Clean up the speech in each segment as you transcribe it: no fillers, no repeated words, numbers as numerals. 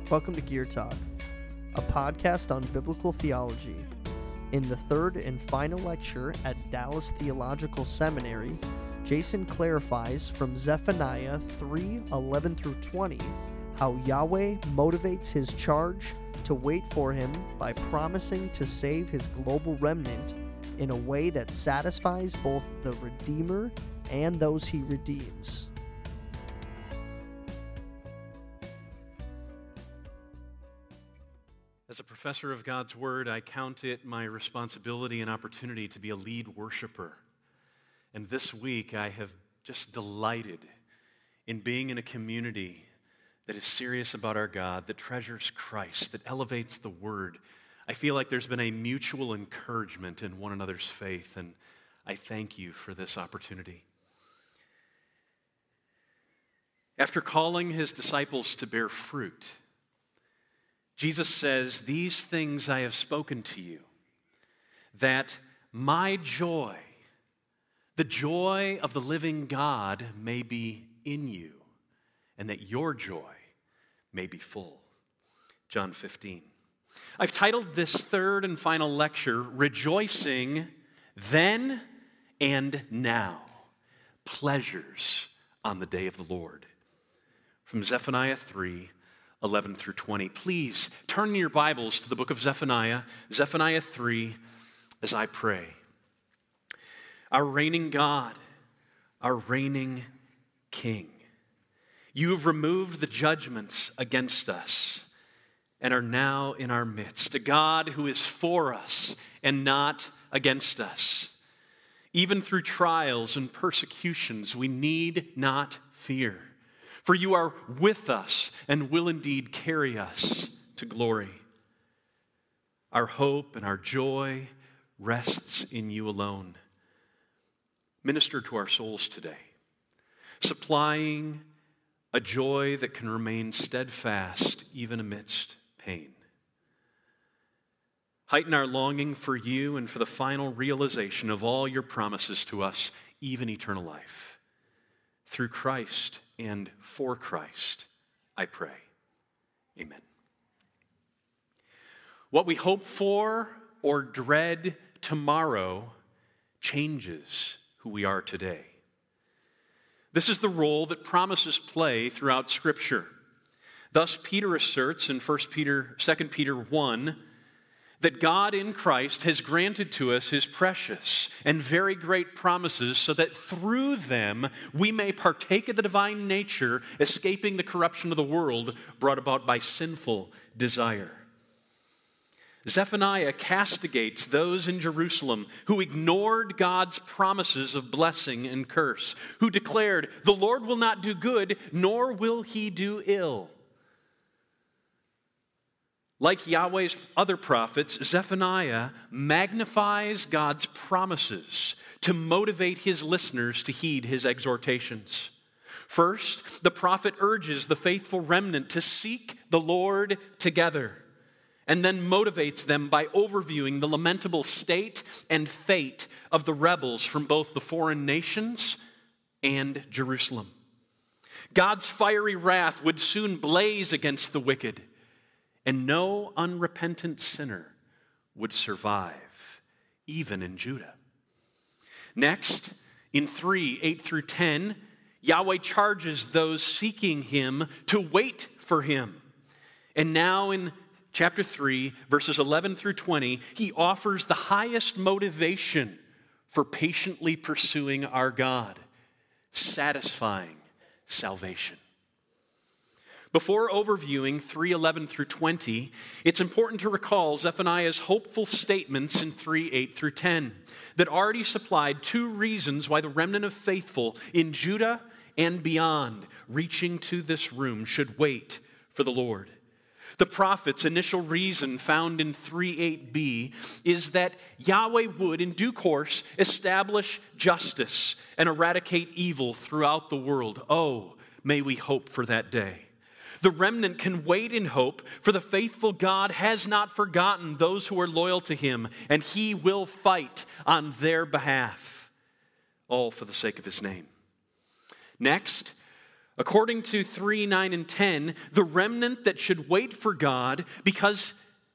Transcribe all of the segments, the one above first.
Welcome to Gear Talk, a podcast on biblical theology. In the third and final lecture at Dallas Theological Seminary, Jason clarifies from Zephaniah 3:11 through 20 how Yahweh motivates his charge to wait for him by promising to save his global remnant in a way that satisfies both the Redeemer and those he redeems. As a professor of God's Word, I count it my responsibility and opportunity to be a lead worshiper. And this week, I have just delighted in being in a community that is serious about our God, that treasures Christ, that elevates the Word. I feel like there's been a mutual encouragement in one another's faith, and I thank you for this opportunity. After calling his disciples to bear fruit, Jesus says, "These things I have spoken to you, that my joy, the joy of the living God, may be in you, and that your joy may be full." John 15. I've titled this third and final lecture, "Rejoicing Then and Now, Pleasures on the Day of the Lord," from Zephaniah 3:11 through 20. Please turn your Bibles to the book of Zephaniah 3, as I pray. Our reigning God, our reigning King, you have removed the judgments against us and are now in our midst, a God who is for us and not against us. Even through trials and persecutions, we need not fear. For you are with us and will indeed carry us to glory. Our hope and our joy rests in you alone. Minister to our souls today, supplying a joy that can remain steadfast even amidst pain. Heighten our longing for you and for the final realization of all your promises to us, even eternal life. Through Christ and for Christ, I pray. Amen. What we hope for or dread tomorrow changes who we are today. This is the role that promises play throughout Scripture. Thus, Peter asserts in 2 Peter 1 that God in Christ has granted to us his precious and very great promises so that through them we may partake of the divine nature, escaping the corruption of the world brought about by sinful desire. Zephaniah castigates those in Jerusalem who ignored God's promises of blessing and curse, who declared, "The Lord will not do good, nor will he do ill." Like Yahweh's other prophets, Zephaniah magnifies God's promises to motivate his listeners to heed his exhortations. First, the prophet urges the faithful remnant to seek the Lord together, and then motivates them by overviewing the lamentable state and fate of the rebels from both the foreign nations and Jerusalem. God's fiery wrath would soon blaze against the wicked, and no unrepentant sinner would survive, even in Judah. Next, in 3:8 through 10, Yahweh charges those seeking him to wait for him. And now in chapter 3, verses 11 through 20, he offers the highest motivation for patiently pursuing our God, satisfying salvation. Before overviewing 3:11 through 20, it's important to recall Zephaniah's hopeful statements in 3:8 through 10 that already supplied two reasons why the remnant of faithful in Judah and beyond reaching to this room should wait for the Lord. The prophet's initial reason found in 3:8b is that Yahweh would, in due course, establish justice and eradicate evil throughout the world. Oh, may we hope for that day. The remnant can wait in hope, for the faithful God has not forgotten those who are loyal to him, and he will fight on their behalf, all for the sake of his name. Next, According to 3, 9, and 10, the remnant should wait for God because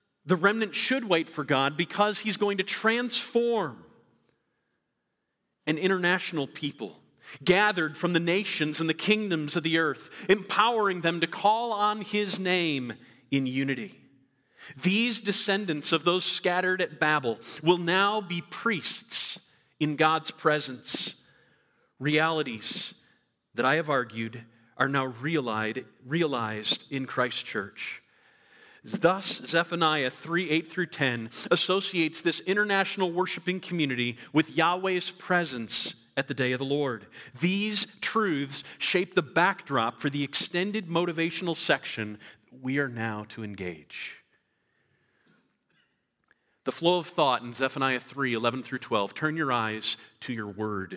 he's going to transform an international people gathered from the nations and the kingdoms of the earth, empowering them to call on his name in unity. These descendants of those scattered at Babel will now be priests in God's presence. Realities that I have argued are now realized in Christ's church. Thus, Zephaniah 3, 8 through 10 associates this international worshiping community with Yahweh's presence at the day of the Lord. These truths shape the backdrop for the extended motivational section we are now to engage. The flow of thought in Zephaniah 3, 11 through 12. Turn your eyes to your word.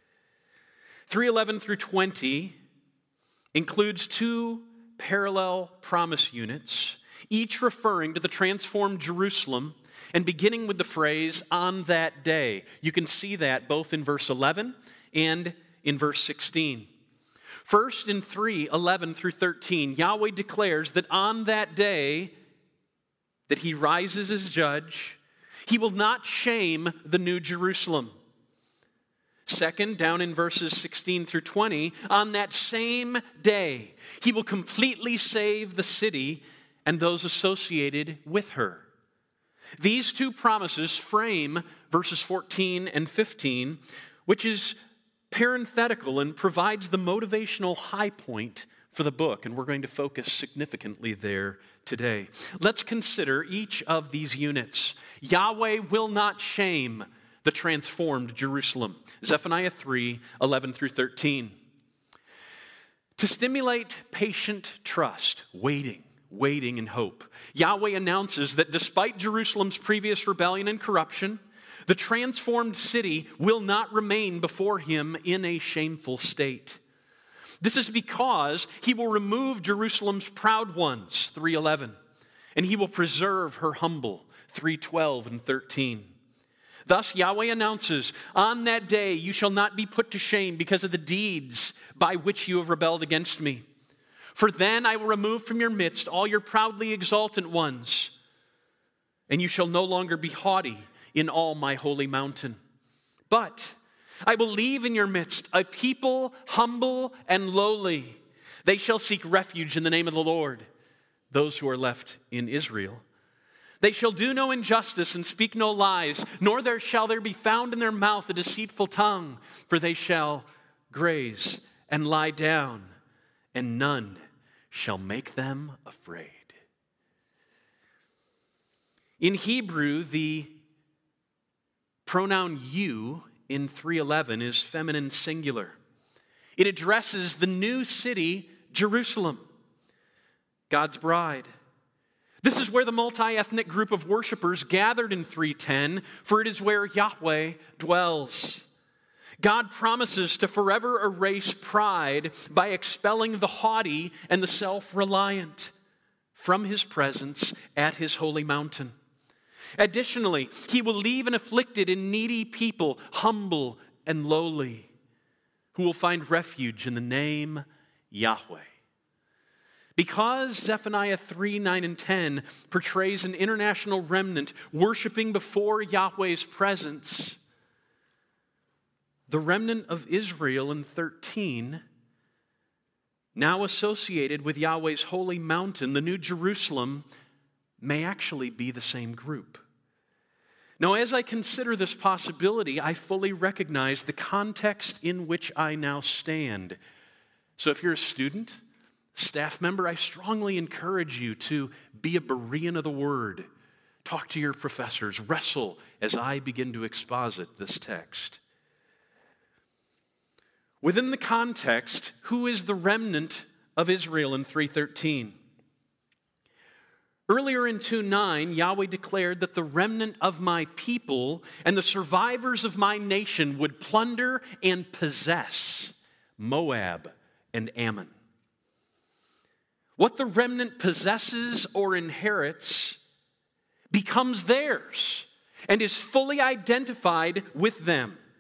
3:11 through 20 includes two parallel promise units, each referring to the transformed Jerusalem and beginning with the phrase, on that day. You can see that both in verse 11 and in verse 16. First, in 3:11 through 13, Yahweh declares that on that day that he rises as judge, he will not shame the new Jerusalem. Second, down in verses 16 through 20, on that same day, he will completely save the city and those associated with her. These two promises frame verses 14 and 15, which is parenthetical and provides the motivational high point for the book, and we're going to focus significantly there today. Let's consider each of these units. Yahweh will not shame the transformed Jerusalem. Zephaniah 3, 11 through 13. To stimulate patient trust, waiting in hope, Yahweh announces that despite Jerusalem's previous rebellion and corruption, the transformed city will not remain before him in a shameful state. This is because he will remove Jerusalem's proud ones, 3:11, and he will preserve her humble, 3:12 and 13. Thus Yahweh announces, on that day you shall not be put to shame because of the deeds by which you have rebelled against me. For then I will remove from your midst all your proudly exultant ones, and you shall no longer be haughty in all my holy mountain. But I will leave in your midst a people humble and lowly. They shall seek refuge in the name of the Lord, those who are left in Israel. They shall do no injustice and speak no lies, nor shall there be found in their mouth a deceitful tongue, for they shall graze and lie down, and none shall make them afraid. In Hebrew, the pronoun you in 3:11 is feminine singular. It addresses the new city, Jerusalem, God's bride. This is where the multi-ethnic group of worshipers gathered in 3:10, for it is where Yahweh dwells. God promises to forever erase pride by expelling the haughty and the self-reliant from his presence at his holy mountain. Additionally, he will leave an afflicted and needy people, humble and lowly, who will find refuge in the name Yahweh. Because Zephaniah 3, 9, and 10 portrays an international remnant worshiping before Yahweh's presence, the remnant of Israel in 13, now associated with Yahweh's holy mountain, the New Jerusalem, may actually be the same group. Now, as I consider this possibility, I fully recognize the context in which I now stand. So if you're a student, staff member, I strongly encourage you to be a Berean of the Word. Talk to your professors. Wrestle as I begin to exposit this text. Within the context, who is the remnant of Israel in 3:13? Earlier in 2:9, Yahweh declared that the remnant of my people and the survivors of my nation would plunder and possess Moab and Ammon. What the remnant possesses or inherits becomes theirs and is fully identified with them.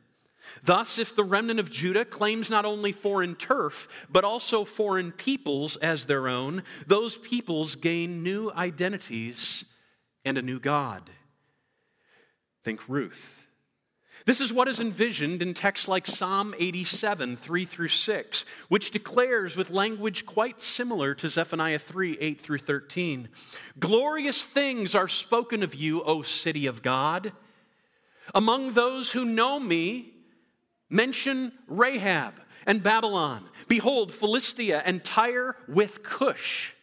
Thus, if the remnant of Judah claims not only foreign turf, but also foreign peoples as their own, those peoples gain new identities and a new God. Think Ruth. This is what is envisioned in texts like Psalm 87, 3 through 6, which declares with language quite similar to Zephaniah 3, 8 through 13. Glorious things are spoken of you, O city of God. Among those who know me, mention Rahab and Babylon. Behold, Philistia and Tyre with Cush.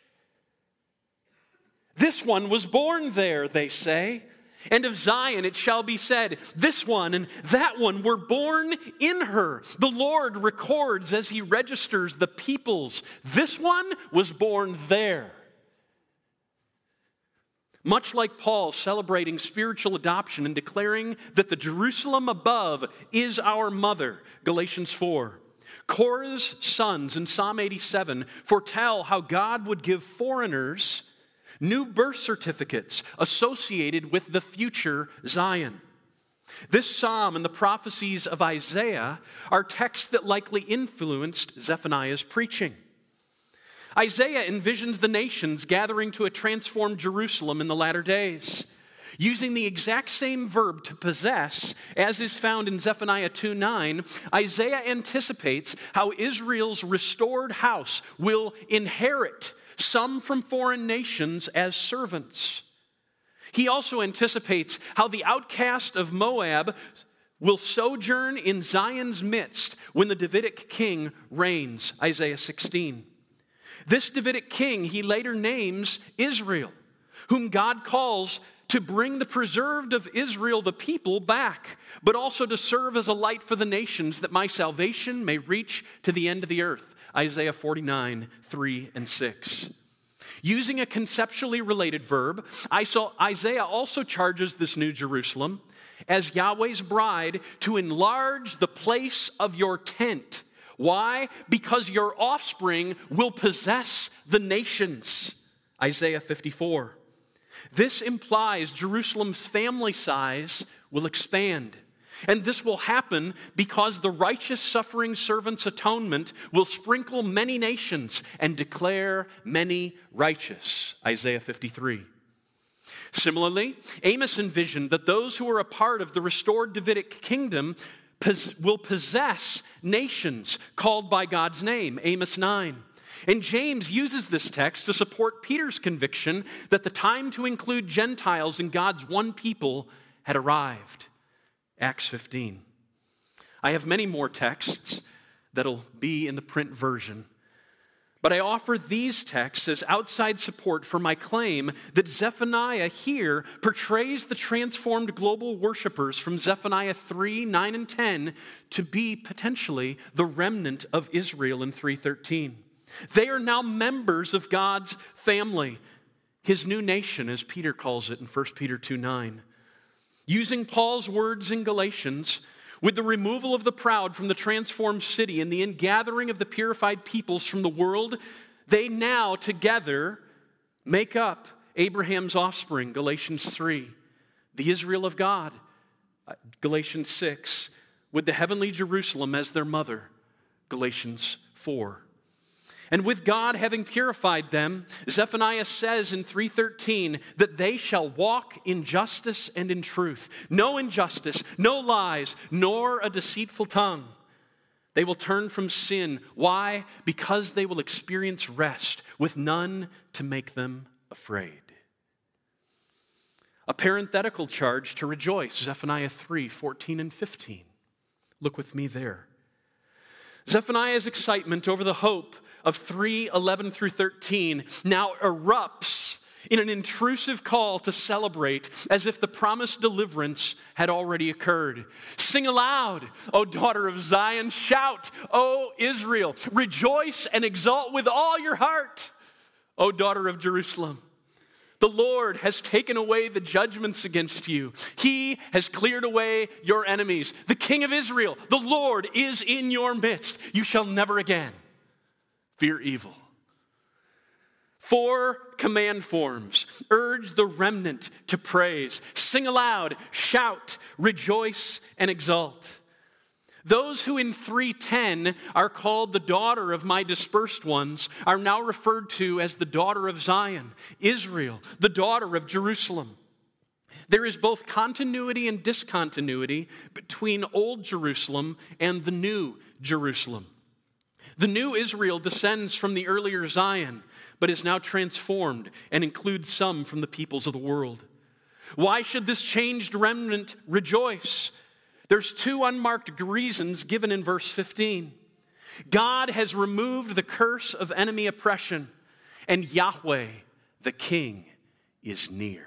This one was born there, they say. And of Zion it shall be said, this one and that one were born in her. The Lord records as he registers the peoples. This one was born there. Much like Paul celebrating spiritual adoption and declaring that the Jerusalem above is our mother, Galatians 4. Korah's sons in Psalm 87 foretell how God would give foreigners new birth certificates associated with the future Zion. This psalm and the prophecies of Isaiah are texts that likely influenced Zephaniah's preaching. Isaiah envisions the nations gathering to a transformed Jerusalem in the latter days. Using the exact same verb to possess, as is found in Zephaniah 2:9, Isaiah anticipates how Israel's restored house will inherit some from foreign nations as servants. He also anticipates how the outcast of Moab will sojourn in Zion's midst when the Davidic king reigns, Isaiah 16. This Davidic king he later names Israel, whom God calls to bring the preserved of Israel, the people, back, but also to serve as a light for the nations that my salvation may reach to the end of the earth, Isaiah 49, 3 and 6. Using a conceptually related verb, Isaiah also charges this new Jerusalem as Yahweh's bride to enlarge the place of your tent. Why? Because your offspring will possess the nations, Isaiah 54. This implies Jerusalem's family size will expand. And this will happen because the righteous suffering servant's atonement will sprinkle many nations and declare many righteous, Isaiah 53. Similarly, Amos envisioned that those who are a part of the restored Davidic kingdom will possess nations called by God's name, Amos 9. And James uses this text to support Peter's conviction that the time to include Gentiles in God's one people had arrived. Acts 15. I have many more texts that'll be in the print version, but I offer these texts as outside support for my claim that Zephaniah here portrays the transformed global worshipers from Zephaniah 3, 9, and 10 to be potentially the remnant of Israel in 3:13. They are now members of God's family, his new nation, as Peter calls it in 1 Peter 2:9. Using Paul's words in Galatians, with the removal of the proud from the transformed city and the ingathering of the purified peoples from the world, they now together make up Abraham's offspring, Galatians 3, the Israel of God, Galatians 6, with the heavenly Jerusalem as their mother, Galatians 4. And with God having purified them, Zephaniah says in 3:13 that they shall walk in justice and in truth. No injustice, no lies, nor a deceitful tongue. They will turn from sin. Why? Because they will experience rest with none to make them afraid. A parenthetical charge to rejoice, Zephaniah 3:14 and 15. Look with me there. Zephaniah's excitement over the hope of 3:11 through 13 now erupts in an intrusive call to celebrate as if the promised deliverance had already occurred. Sing aloud, O daughter of Zion. Shout, O Israel. Rejoice and exult with all your heart, O daughter of Jerusalem. The Lord has taken away the judgments against you. He has cleared away your enemies. The King of Israel, the Lord, is in your midst. You shall never again fear evil. 4 command forms urge the remnant to praise. Sing aloud, shout, rejoice, and exult. Those who in 3:10 are called the daughter of my dispersed ones are now referred to as the daughter of Zion, Israel, the daughter of Jerusalem. There is both continuity and discontinuity between Old Jerusalem and the New Jerusalem. The new Israel descends from the earlier Zion, but is now transformed and includes some from the peoples of the world. Why should this changed remnant rejoice? There's two unmarked reasons given in verse 15. God has removed the curse of enemy oppression, and Yahweh, the King, is near.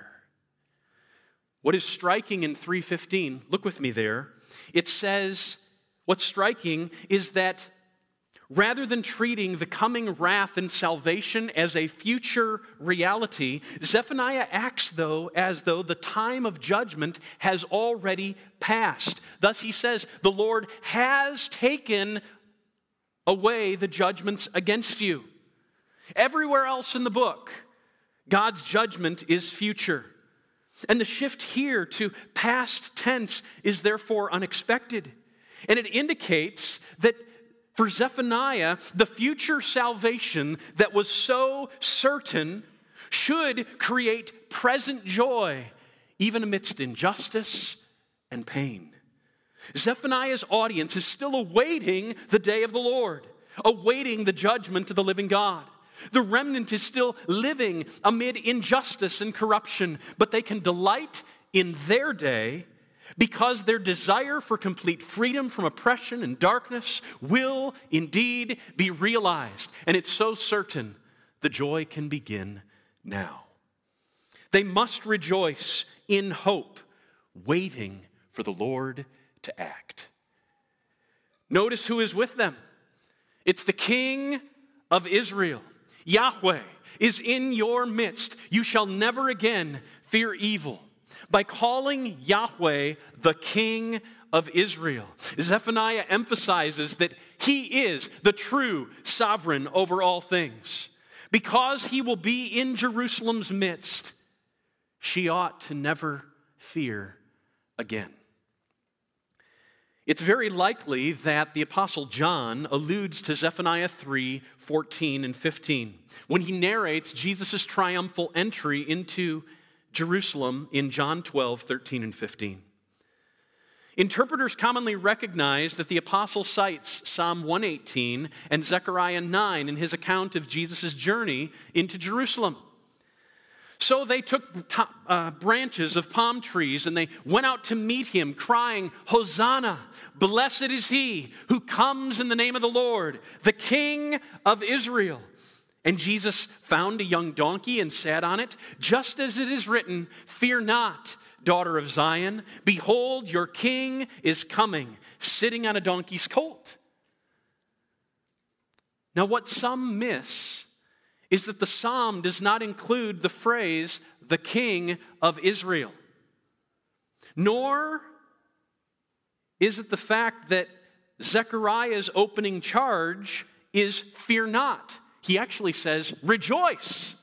What is striking in 3:15, look with me there, it says, what's striking is that rather than treating the coming wrath and salvation as a future reality, Zephaniah acts as though the time of judgment has already passed. Thus he says, the Lord has taken away the judgments against you. Everywhere else in the book, God's judgment is future. And the shift here to past tense is therefore unexpected. And it indicates that for Zephaniah, the future salvation that was so certain should create present joy, even amidst injustice and pain. Zephaniah's audience is still awaiting the day of the Lord, awaiting the judgment of the living God. The remnant is still living amid injustice and corruption, but they can delight in their day because their desire for complete freedom from oppression and darkness will indeed be realized. And it's so certain the joy can begin now. They must rejoice in hope, waiting for the Lord to act. Notice who is with them. It's the King of Israel. Yahweh is in your midst. You shall never again fear evil. By calling Yahweh the King of Israel, Zephaniah emphasizes that he is the true sovereign over all things. Because he will be in Jerusalem's midst, she ought to never fear again. It's very likely that the Apostle John alludes to Zephaniah 3:14 and 15 when he narrates Jesus' triumphal entry into Jerusalem in John 12:13 and 15. Interpreters commonly recognize that the apostle cites Psalm 118 and Zechariah 9 in his account of Jesus' journey into Jerusalem. So they took branches of palm trees and they went out to meet him, crying, "Hosanna, blessed is he who comes in the name of the Lord, the King of Israel." And Jesus found a young donkey and sat on it, just as it is written, "Fear not, daughter of Zion. Behold, your king is coming, sitting on a donkey's colt." Now, what some miss is that the psalm does not include the phrase, "the King of Israel." Nor is it the fact that Zechariah's opening charge is "fear not." He actually says, "rejoice."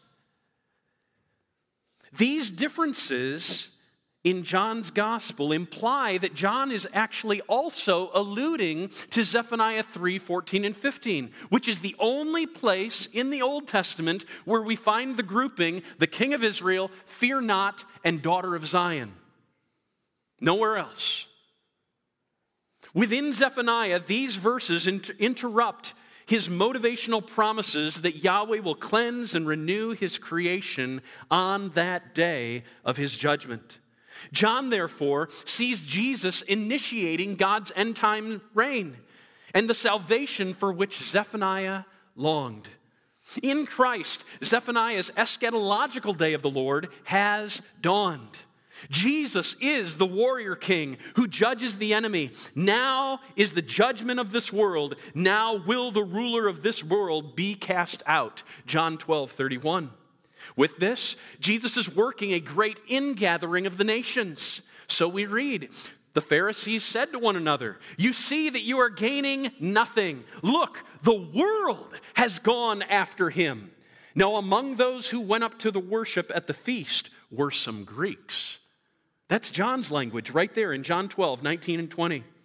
These differences in John's gospel imply that John is actually also alluding to Zephaniah 3:14 and 15, which is the only place in the Old Testament where we find the grouping, the King of Israel, fear not, and daughter of Zion. Nowhere else. Within Zephaniah, these verses interrupt his motivational promises that Yahweh will cleanse and renew his creation on that day of his judgment. John, therefore, sees Jesus initiating God's end-time reign and the salvation for which Zephaniah longed. In Christ, Zephaniah's eschatological day of the Lord has dawned. Jesus is the warrior king who judges the enemy. Now is the judgment of this world. Now will the ruler of this world be cast out. John 12:31. With this, Jesus is working a great ingathering of the nations. So we read, the Pharisees said to one another, "You see that you are gaining nothing. Look, the world has gone after him." Now among those who went up to the worship at the feast were some Greeks. That's John's language right there in John 12:19 and 20.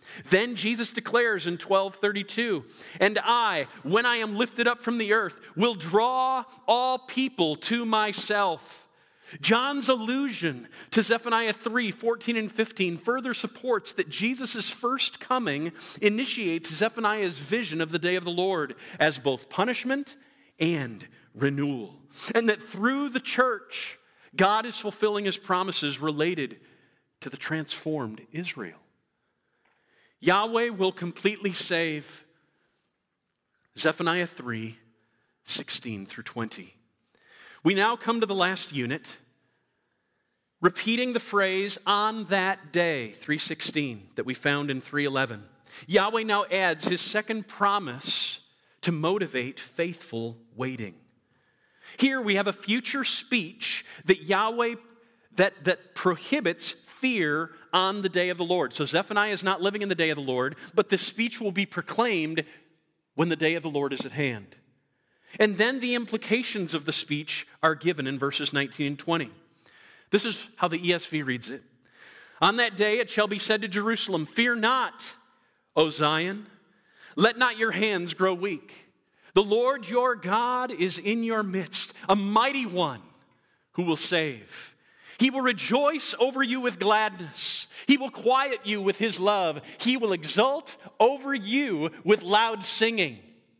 Then Jesus declares in 12:32, "And I, when I am lifted up from the earth, will draw all people to myself." John's allusion to Zephaniah 3:14 and 15 further supports that Jesus' first coming initiates Zephaniah's vision of the day of the Lord as both punishment and renewal. And that through the church, God is fulfilling his promises related to the transformed Israel. Yahweh will completely save. Zephaniah 3:16 through 20. We now come to the last unit, repeating the phrase "on that day," 3:16, that we found in 3:11. Yahweh now adds his second promise to motivate faithful waiting. Here we have a future speech that Yahweh that prohibits fear on the day of the Lord. So Zephaniah is not living in the day of the Lord, but this speech will be proclaimed when the day of the Lord is at hand. And then the implications of the speech are given in verses 19 and 20. This is how the ESV reads it. "On that day it shall be said to Jerusalem, 'Fear not, O Zion, let not your hands grow weak. The Lord your God is in your midst, a mighty one who will save. He will rejoice over you with gladness. He will quiet you with his love. He will exult over you with loud singing.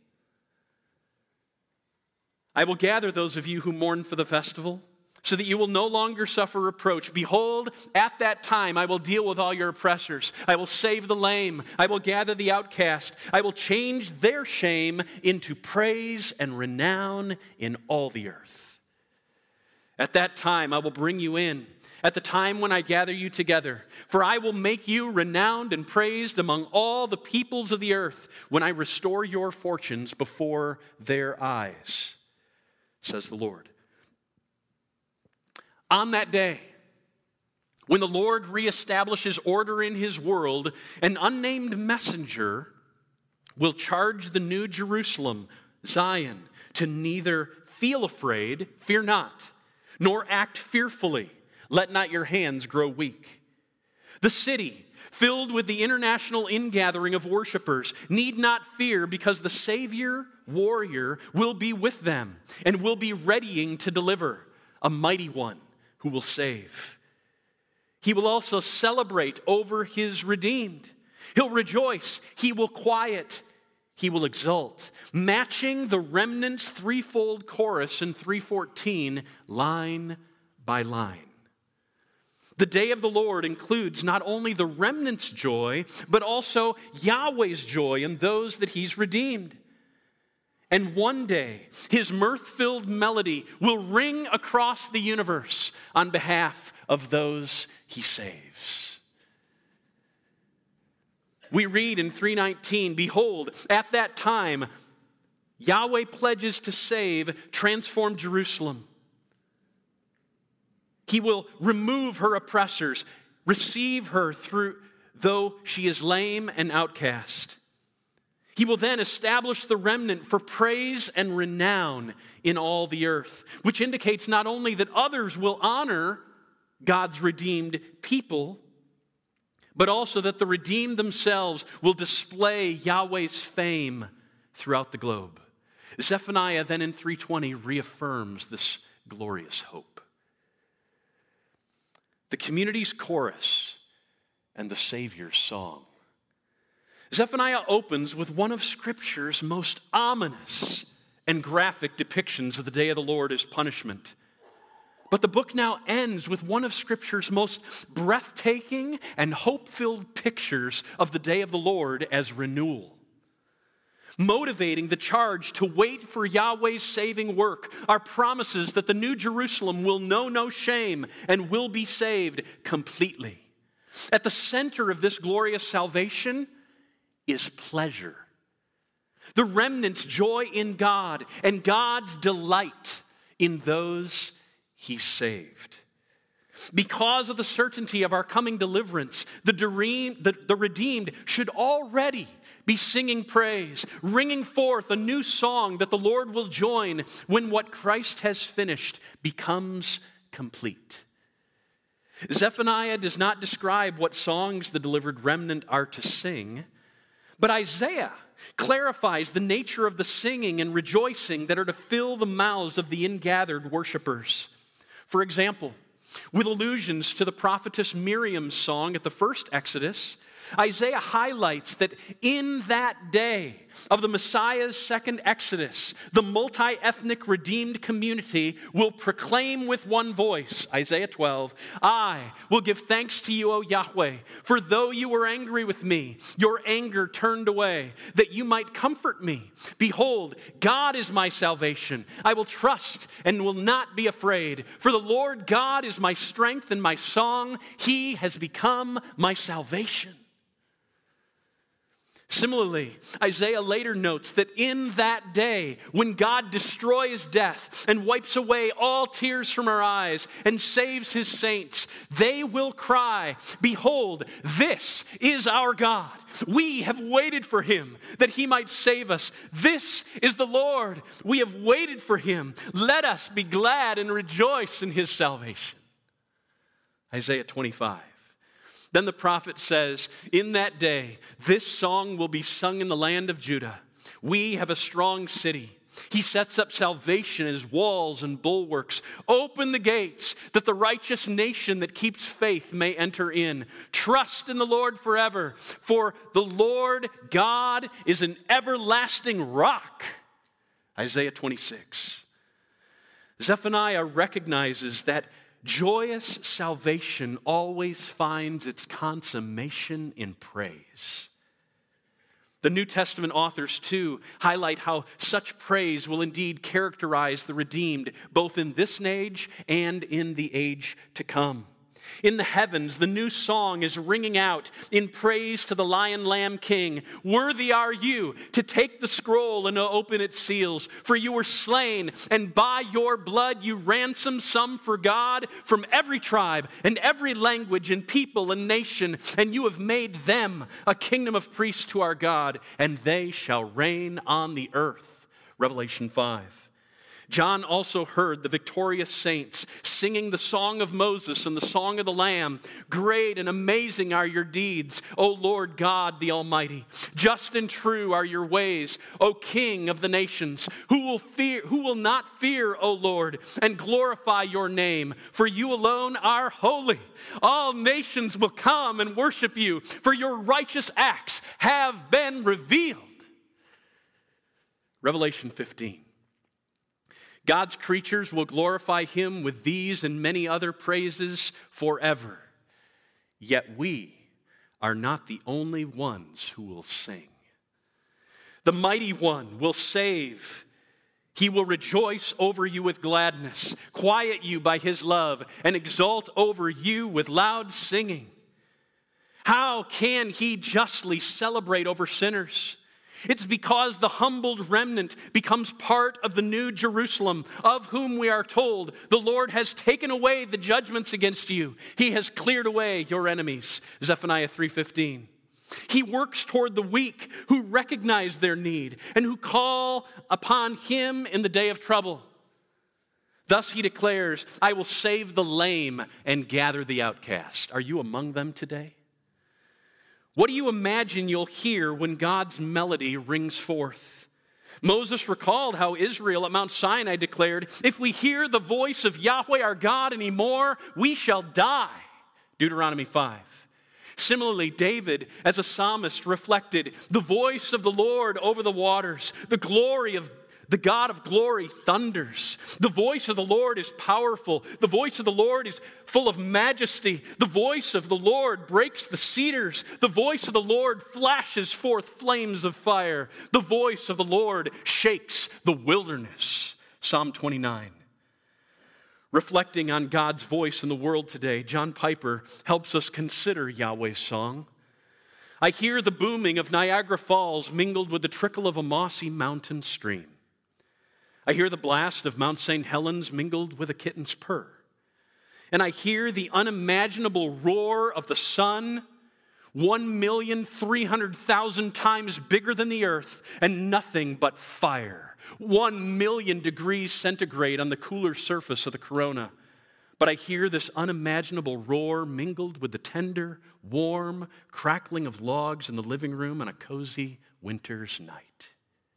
I will gather those of you who mourn for the festival, so that you will no longer suffer reproach. Behold, at that time I will deal with all your oppressors. I will save the lame. I will gather the outcast. I will change their shame into praise and renown in all the earth. At that time I will bring you in, at the time when I gather you together. For I will make you renowned and praised among all the peoples of the earth, when I restore your fortunes before their eyes, says the Lord." On that day, when the Lord reestablishes order in his world, an unnamed messenger will charge the new Jerusalem, Zion, to neither feel afraid, fear not, nor act fearfully, let not your hands grow weak. The city, filled with the international ingathering of worshipers, need not fear, because the Savior, warrior, will be with them and will be readying to deliver, a mighty one who will save. He will also celebrate over his redeemed. He'll rejoice, he will quiet, he will exult, matching the remnant's threefold chorus in 3:14, line by line. The day of the Lord includes not only the remnant's joy, but also Yahweh's joy in those that he's redeemed. And one day, his mirth-filled melody will ring across the universe on behalf of those he saves. We read in 3:19, "Behold, at that time, Yahweh pledges to save, transform Jerusalem. He will remove her oppressors, receive her through, though she is lame and outcast. He will then establish the remnant for praise and renown in all the earth," which indicates not only that others will honor God's redeemed people, but also that the redeemed themselves will display Yahweh's fame throughout the globe. Zephaniah then in 3:20 reaffirms this glorious hope. The community's chorus and the Savior's song. Zephaniah opens with one of Scripture's most ominous and graphic depictions of the day of the Lord as punishment. But the book now ends with one of Scripture's most breathtaking and hope-filled pictures of the day of the Lord as renewal. Motivating the charge to wait for Yahweh's saving work are promises that the new Jerusalem will know no shame and will be saved completely. At the center of this glorious salvation is pleasure. The remnant's joy in God and God's delight in those he saved. Because of the certainty of our coming deliverance, the redeemed should already be singing praise, ringing forth a new song that the Lord will join when what Christ has finished becomes complete. Zephaniah does not describe what songs the delivered remnant are to sing, but Isaiah clarifies the nature of the singing and rejoicing that are to fill the mouths of the ingathered worshipers. For example, with allusions to the prophetess Miriam's song at the first Exodus, Isaiah highlights that in that day of the Messiah's second Exodus, the multi-ethnic redeemed community will proclaim with one voice, Isaiah 12, I will give thanks to you, O Yahweh, for though you were angry with me, your anger turned away, that you might comfort me. Behold, God is my salvation. I will trust and will not be afraid, for the Lord God is my strength and my song. He has become my salvation. Similarly, Isaiah later notes that in that day, when God destroys death and wipes away all tears from our eyes and saves his saints, they will cry, behold, this is our God. We have waited for him that he might save us. This is the Lord. We have waited for him. Let us be glad and rejoice in his salvation. Isaiah 25. Then the prophet says, in that day, this song will be sung in the land of Judah. We have a strong city. He sets up salvation as walls and bulwarks. Open the gates that the righteous nation that keeps faith may enter in. Trust in the Lord forever, for the Lord God is an everlasting rock. Isaiah 26. Zephaniah recognizes that joyous salvation always finds its consummation in praise. The New Testament authors, too, highlight how such praise will indeed characterize the redeemed, both in this age and in the age to come. In the heavens, the new song is ringing out in praise to the Lion Lamb King. Worthy are you to take the scroll and to open its seals, for you were slain, and by your blood you ransomed some for God from every tribe and every language and people and nation, and you have made them a kingdom of priests to our God, and they shall reign on the earth. Revelation 5. John also heard the victorious saints singing the song of Moses and the song of the Lamb. Great and amazing are your deeds, O Lord God the Almighty. Just and true are your ways, O King of the nations. Who will not fear, O Lord, and glorify your name? For you alone are holy. All nations will come and worship you, for your righteous acts have been revealed. Revelation 15. God's creatures will glorify him with these and many other praises forever. Yet we are not the only ones who will sing. The mighty one will save. He will rejoice over you with gladness, quiet you by his love, and exult over you with loud singing. How can he justly celebrate over sinners? It's because the humbled remnant becomes part of the new Jerusalem, of whom we are told, the Lord has taken away the judgments against you. He has cleared away your enemies. Zephaniah 3:15. He works toward the weak who recognize their need and who call upon him in the day of trouble. Thus he declares, I will save the lame and gather the outcast. Are you among them today? What do you imagine you'll hear when God's melody rings forth? Moses recalled how Israel at Mount Sinai declared, if we hear the voice of Yahweh our God anymore, we shall die. Deuteronomy 5. Similarly, David, as a psalmist, reflected, the voice of the Lord over the waters, the glory of the God of glory thunders. The voice of the Lord is powerful. The voice of the Lord is full of majesty. The voice of the Lord breaks the cedars. The voice of the Lord flashes forth flames of fire. The voice of the Lord shakes the wilderness. Psalm 29. Reflecting on God's voice in the world today, John Piper helps us consider Yahweh's song. I hear the booming of Niagara Falls mingled with the trickle of a mossy mountain stream. I hear the blast of Mount St. Helens mingled with a kitten's purr. And I hear the unimaginable roar of the sun, 1,300,000 times bigger than the earth, and nothing but fire. 1,000,000 degrees centigrade on the cooler surface of the corona. But I hear this unimaginable roar mingled with the tender, warm crackling of logs in the living room on a cozy winter's night.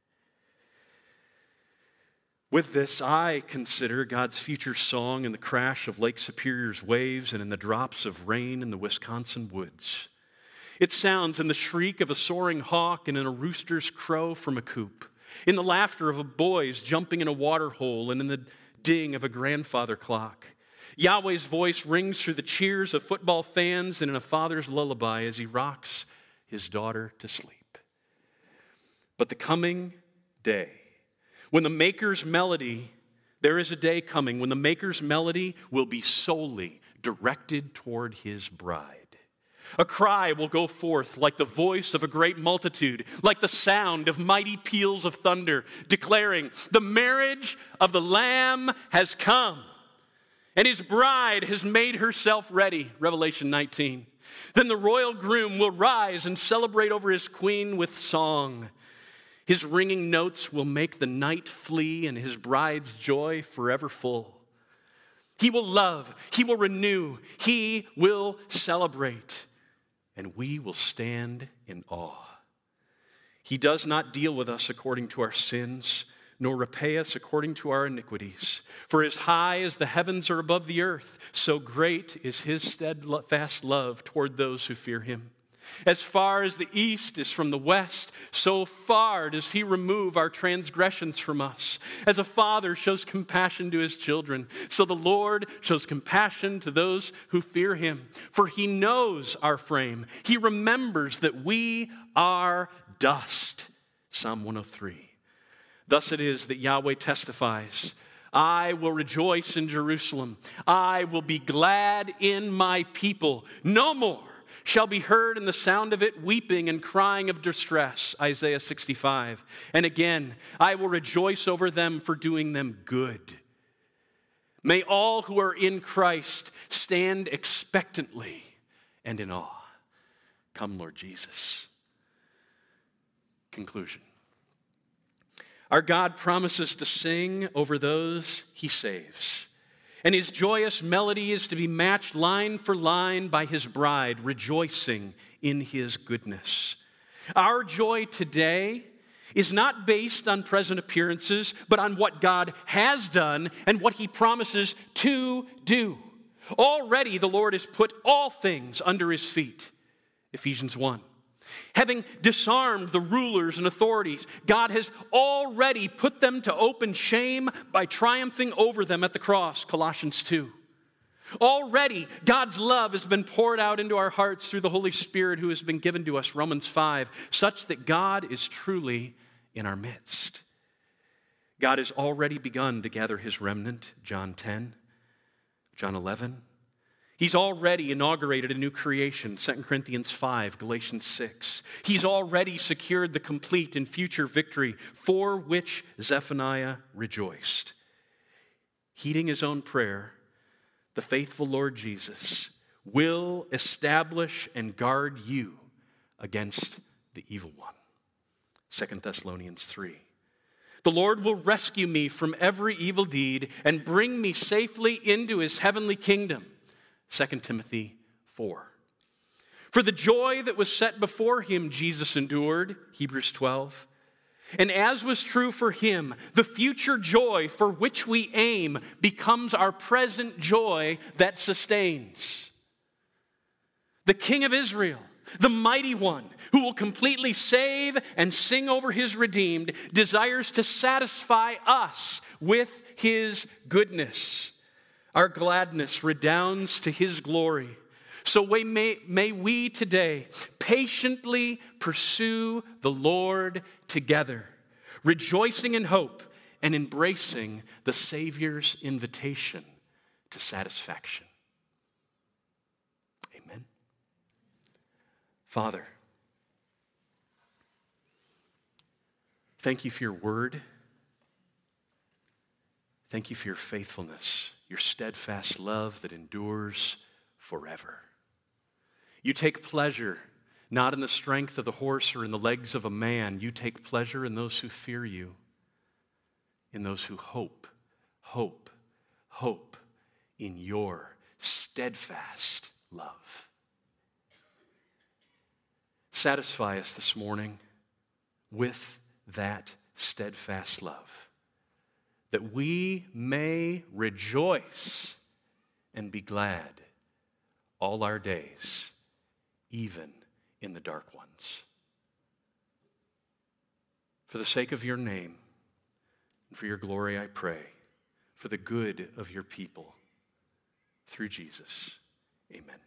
With this, I consider God's future song in the crash of Lake Superior's waves and in the drops of rain in the Wisconsin woods. It sounds in the shriek of a soaring hawk and in a rooster's crow from a coop, in the laughter of boys jumping in a water hole and in the ding of a grandfather clock. Yahweh's voice rings through the cheers of football fans and in a father's lullaby as he rocks his daughter to sleep. But the coming day, when the Maker's melody, there is a day coming when the Maker's melody will be solely directed toward his bride. A cry will go forth like the voice of a great multitude, like the sound of mighty peals of thunder, declaring, "The marriage of the Lamb has come, and his bride has made herself ready," Revelation 19. Then the royal groom will rise and celebrate over his queen with song. His ringing notes will make the night flee and his bride's joy forever full. He will love, he will renew, he will celebrate, and we will stand in awe. He does not deal with us according to our sins, nor repay us according to our iniquities. For as high as the heavens are above the earth, so great is his steadfast love toward those who fear him. As far as the east is from the west, so far does he remove our transgressions from us. As a father shows compassion to his children, so the Lord shows compassion to those who fear him. For he knows our frame. He remembers that we are dust. Psalm 103. Thus it is that Yahweh testifies, "I will rejoice in Jerusalem. I will be glad in my people. No more shall be heard in the sound of it weeping and crying of distress," Isaiah 65. And again, "I will rejoice over them for doing them good." May all who are in Christ stand expectantly and in awe. Come, Lord Jesus. Conclusion. Our God promises to sing over those he saves. And his joyous melody is to be matched line for line by his bride, rejoicing in his goodness. Our joy today is not based on present appearances, but on what God has done and what he promises to do. Already the Lord has put all things under his feet, Ephesians 1. Having disarmed the rulers and authorities, God has already put them to open shame by triumphing over them at the cross, Colossians 2. Already, God's love has been poured out into our hearts through the Holy Spirit who has been given to us, Romans 5, such that God is truly in our midst. God has already begun to gather his remnant, John 10, John 11. He's already inaugurated a new creation, 2 Corinthians 5, Galatians 6. He's already secured the complete and future victory for which Zephaniah rejoiced. Heeding his own prayer, the faithful Lord Jesus will establish and guard you against the evil one. 2 Thessalonians 3. The Lord will rescue me from every evil deed and bring me safely into his heavenly kingdom. 2 Timothy 4. For the joy that was set before him, Jesus endured, Hebrews 12. And as was true for him, the future joy for which we aim becomes our present joy that sustains. The King of Israel, the mighty one who will completely save and sing over his redeemed, desires to satisfy us with his goodness. Our gladness redounds to his glory. So may we today patiently pursue the Lord together, rejoicing in hope and embracing the Savior's invitation to satisfaction. Amen. Father, thank you for your word. Thank you for your faithfulness, your steadfast love that endures forever. You take pleasure not in the strength of the horse or in the legs of a man. You take pleasure in those who fear you, in those who hope in your steadfast love. Satisfy us this morning with that steadfast love, that we may rejoice and be glad all our days, even in the dark ones. For the sake of your name and for your glory, I pray, for the good of your people, through Jesus. Amen.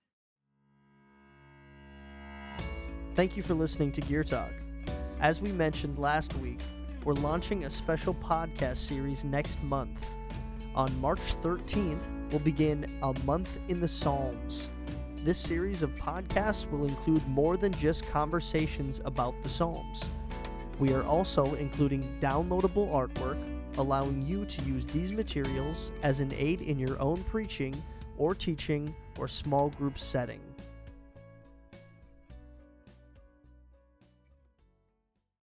Thank you for listening to Gear Talk. As we mentioned last week, we're launching a special podcast series next month. On March 13th, we'll begin A Month in the Psalms. This series of podcasts will include more than just conversations about the Psalms. We are also including downloadable artwork, allowing you to use these materials as an aid in your own preaching or teaching or small group setting.